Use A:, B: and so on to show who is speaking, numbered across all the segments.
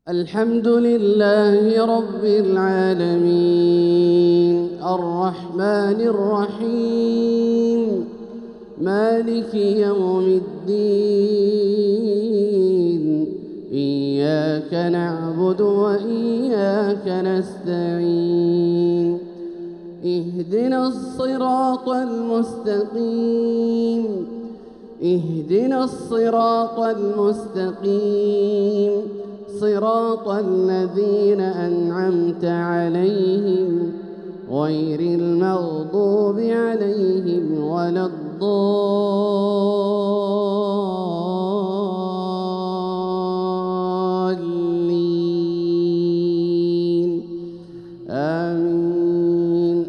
A: الحمد لله رب العالمين الرحمن الرحيم مالك يوم الدين إياك نعبد وإياك نستعين اهدنا الصراط المستقيم اهدنا الصراط المستقيم صراط الذين أنعمت عليهم غير المغضوب عليهم ولا الضالين آمين.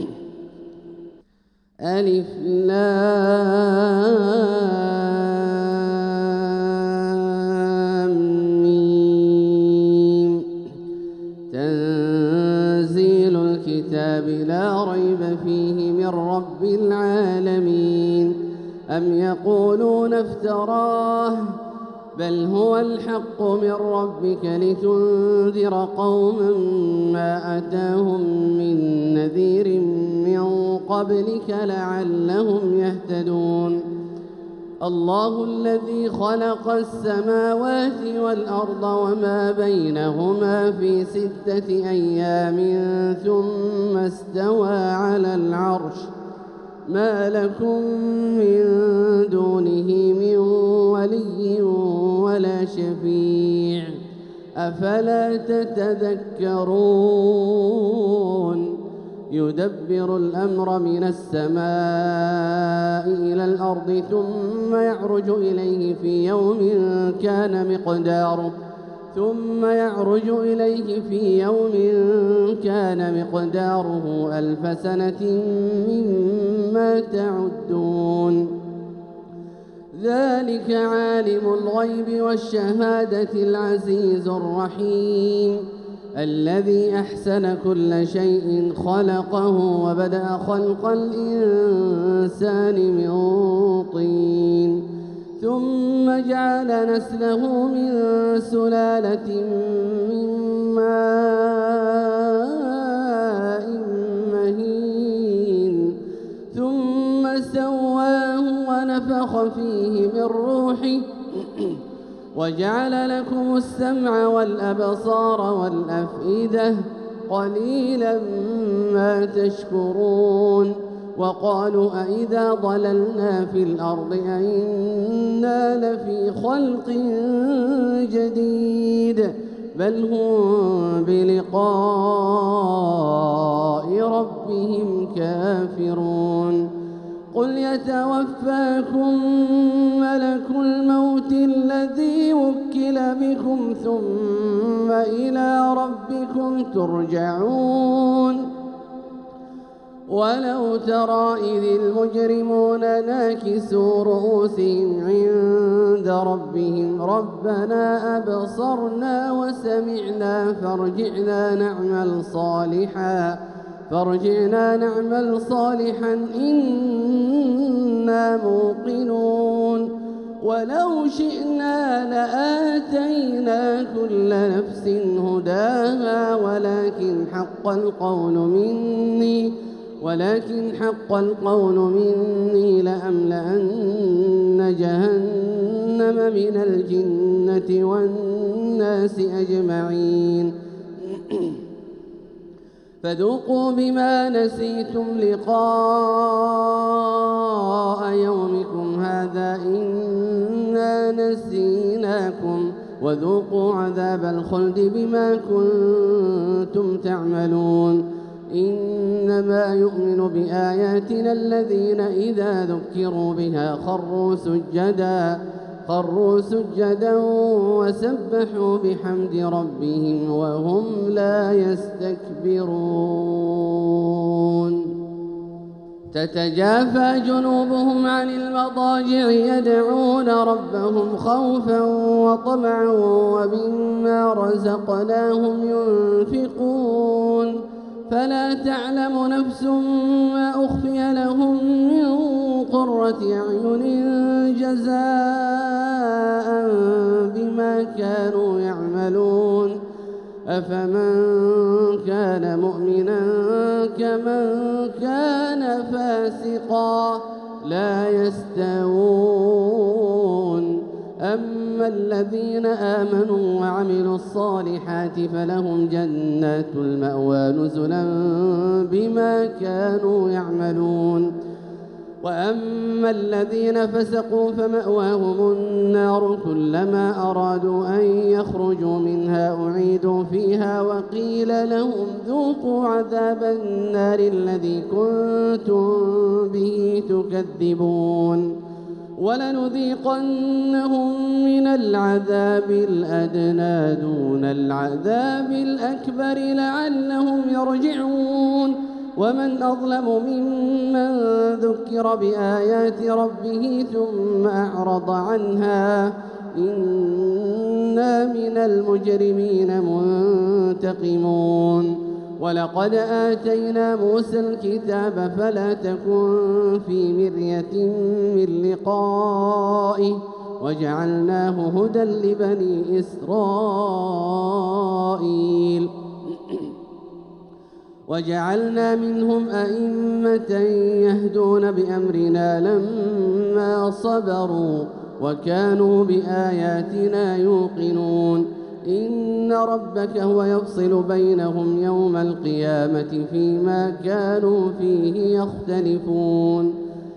A: ألف لام ميم تنزيل الكتاب لا ريب فيه من رب العالمين. أم يقولون افتراه بل هو الحق من ربك لتنذر قوما ما أتاهم من نذير من قبلك لعلهم يهتدون. الله الذي خلق السماوات والأرض وما بينهما في 6 أيام ثم استوى على العرش ما لكم من دونه من ولي ولا شفيع أفلا تتذكرون. يدبر الأمر من السماء إلى الأرض ثم يعرج إليه في يوم كان مقداره 1000 سنة مما تعدون. ذلك عالم الغيب والشهادة العزيز الرحيم الذي أحسن كل شيء خلقه وبدأ خلق الإنسان من طين ثم جعل نسله من سلالة من ماء مهين ثم سواه ونفخ فيه من روحه وجعل لكم السمع والأبصار والأفئدة قليلا ما تشكرون. وقالوا أئذا ضللنا في الأرض أئنا لفي خلق جديد بل هم بلقاء ربهم كافرون. قل يتوفاكم ملك الموت الذي وكل بكم ثم إلى ربكم ترجعون. ولو ترى إذ المجرمون ناكسوا رؤوسهم عند ربهم ربنا أبصرنا وسمعنا فارجعنا نعمل صالحا إنا موقنون. ولو شئنا لآتينا كل نفس هداها ولكن حق القول مني لأملأن جهنم من الجنة والناس أجمعين. فذوقوا بما نسيتم لقاء يومكم هذا إنا نسيناكم وذوقوا عذاب الخلد بما كنتم تعملون. إنما يؤمن بآياتنا الذين إذا ذكروا بها خروا سجدا وسبحوا بحمد ربهم وهم لا يستكبرون. تتجافى جنوبهم عن المضاجع يدعون ربهم خوفا وطمعا ومما رزقناهم ينفقون. فلا تعلم نفس ما أخفي لهم من قرة أعين جزاء بما كانوا يعملون أفمن كان مؤمنا كمن كان فاسقا لا يستوون أما الذين آمنوا وعملوا الصالحات فلهم جنات المأوى نزلا بما كانوا يعملون وأما الذين فسقوا فمأواهم النار كلما أرادوا أن يخرجوا منها أعيدوا فيها وقيل لهم ذوقوا عذاب النار الذي كنتم به تكذبون ولنذيقنهم من العذاب الأدنى دون العذاب الأكبر لعلهم يرجعون ومن أظلم ممن ذكر بآيات ربه ثم أعرض عنها إنا من المجرمين منتقمون ولقد آتينا موسى الكتاب فلا تكن في مرية من لقائه وجعلناه هدى لبني إسرائيل وجعلنا منهم أئمة يهدون بأمرنا لما صبروا وكانوا بآياتنا يوقنون إن ربك هو يفصل بينهم يوم القيامة فيما كانوا فيه يختلفون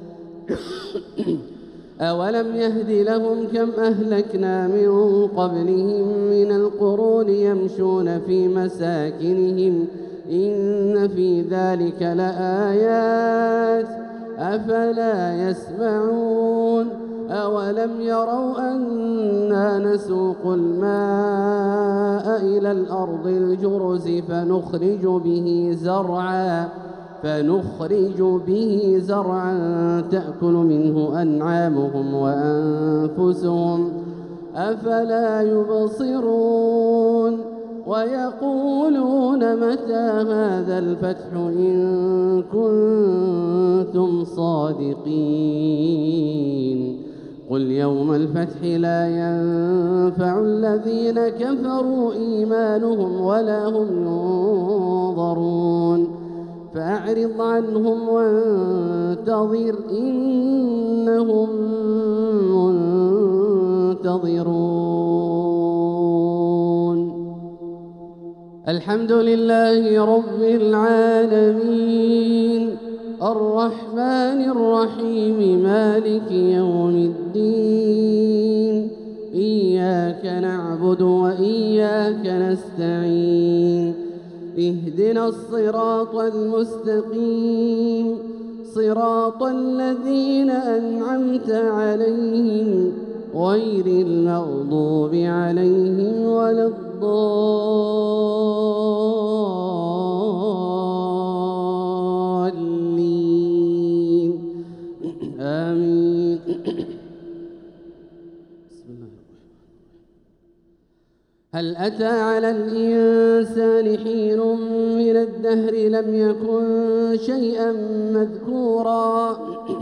A: أولم يهد لهم كم أهلكنا من قبلهم من القرون يمشون في مساكنهم إن في ذلك لآيات أفلا يسمعون أولم يروا أنا نسوق الماء إلى الأرض الجرز فنخرج به زرعا تأكل منه أنعامهم وأنفسهم أفلا يبصرون ويقولون متى هذا الفتح إن كنتم صادقين قل يوم الفتح لا ينفع الذين كفروا إيمانهم ولا هم ينظرون فأعرض عنهم وانتظر إنهم منتظرون الحمد لله رب العالمين الرحمن الرحيم مالك يوم الدين إياك نعبد وإياك نستعين اهدنا الصراط المستقيم صراط الذين أنعمت عليهم غير المغضوب عليهم ولا الضالين آمين. هل أتى على الإنسان حين من الدهر لم يكن شيئا مذكورا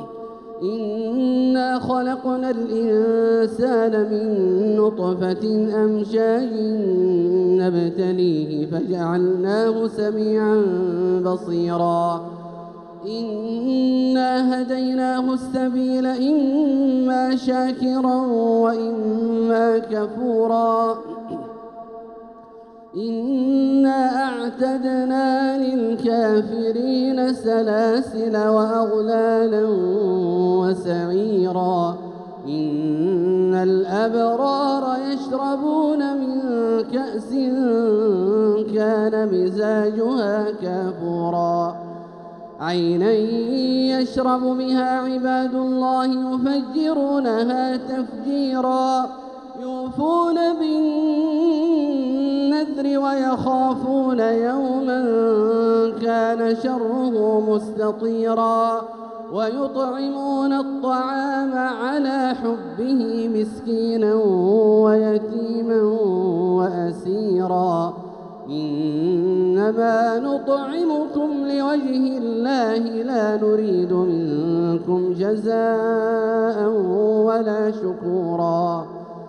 A: إنا خلقنا الإنسان من نطفة أمشاج نبتليه فجعلناه سميعا بصيرا إنا هديناه السبيل إما شاكرا وإما كفورا إنا أعتدنا للكافرين سلاسل وأغلالا وسعيرا إن الأبرار يشربون من كأس كان مزاجها كافورا عينا يشرب بها عباد الله يفجرونها تفجيرا يوفون بالنذر ويخافون يوما كان شره مستطيرا ويطعمون الطعام على حبه مسكينا ويتيما وأسيرا إنما نطعمكم لوجه الله لا نريد منكم جزاء ولا شكورا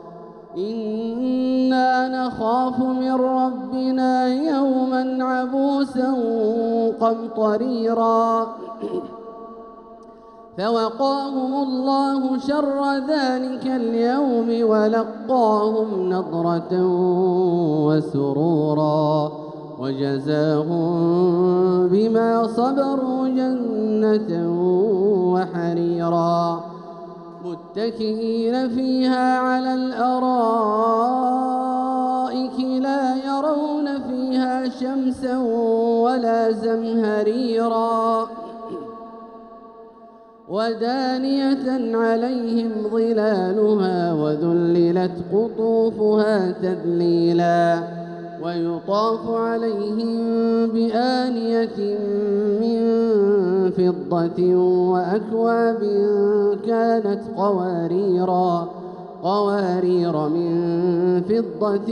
A: إنا نخاف من ربنا يوما عبوسا قمطريرا فوقاهم الله شر ذلك اليوم ولقاهم نضرة وسرورا وجزاهم بما صبروا جنة وحريرا متكئين فيها على الأرائك لا يرون فيها شمسا ولا زمهريرا ودانية عليهم ظلالها وذللت قطوفها تذليلا ويطاف عليهم بآنية من فضة وأكواب كانت قوارير من فضة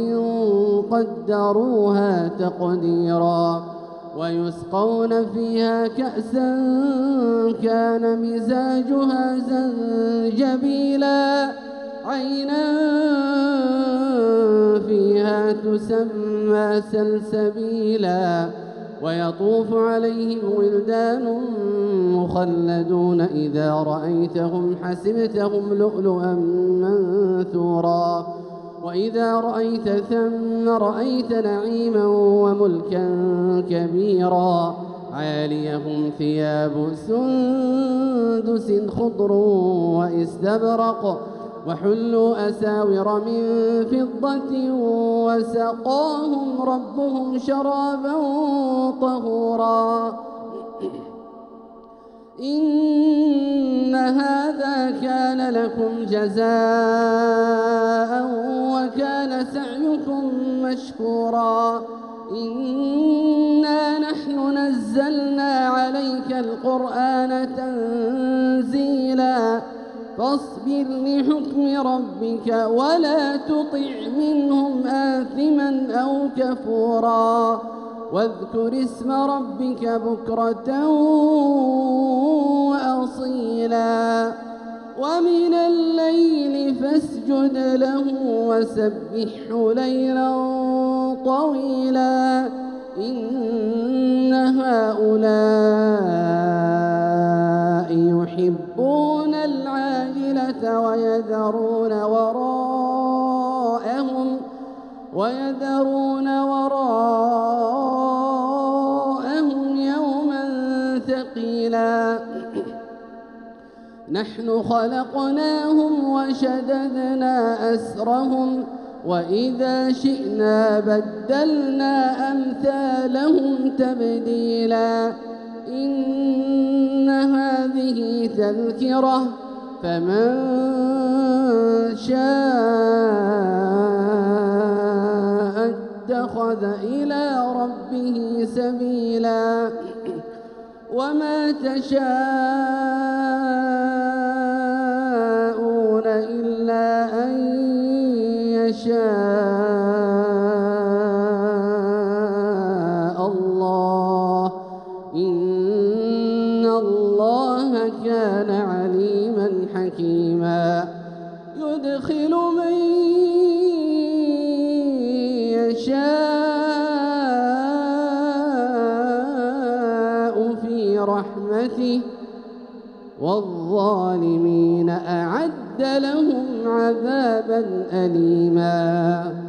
A: قدروها تقديرا ويسقون فيها كأسا كان مزاجها زنجبيلا عينا فيها تسمى سلسبيلا ويطوف عليهم ولدان مخلدون إذا رأيتهم حسبتهم لؤلؤا منثورا وإذا رأيت ثم رأيت نعيما وملكا كبيرا عاليهم ثياب سندس خضر واستبرق وحلوا أساور من فضة وسقاهم ربهم شرابا طهورا إن هذا كان لكم جزاء وكان سعيكم مشكورا إنا نحن نزلنا عليك القرآن تنزيلا فاصبر لحكم ربك ولا تطع منهم آثما أو كفورا واذكر اسم ربك بكرة وأصيلا ومن الليل فاسجد له وسبحه ليلا طويلا إن هؤلاء يحبون العاجلة ويذرون وراءهم يوما ثقيلا نحن خلقناهم وشددنا أسرهم وإذا شئنا بدلنا أمثالهم تبديلا إن هذه تذكرة فمن شاء اتخذ إلى ربه سبيلا وما تشاءون إلا أن يشاء الله إن الله كان عليما حكيما يدخل من يشاء في رحمته والظالمين أعد لهم عذابا أليما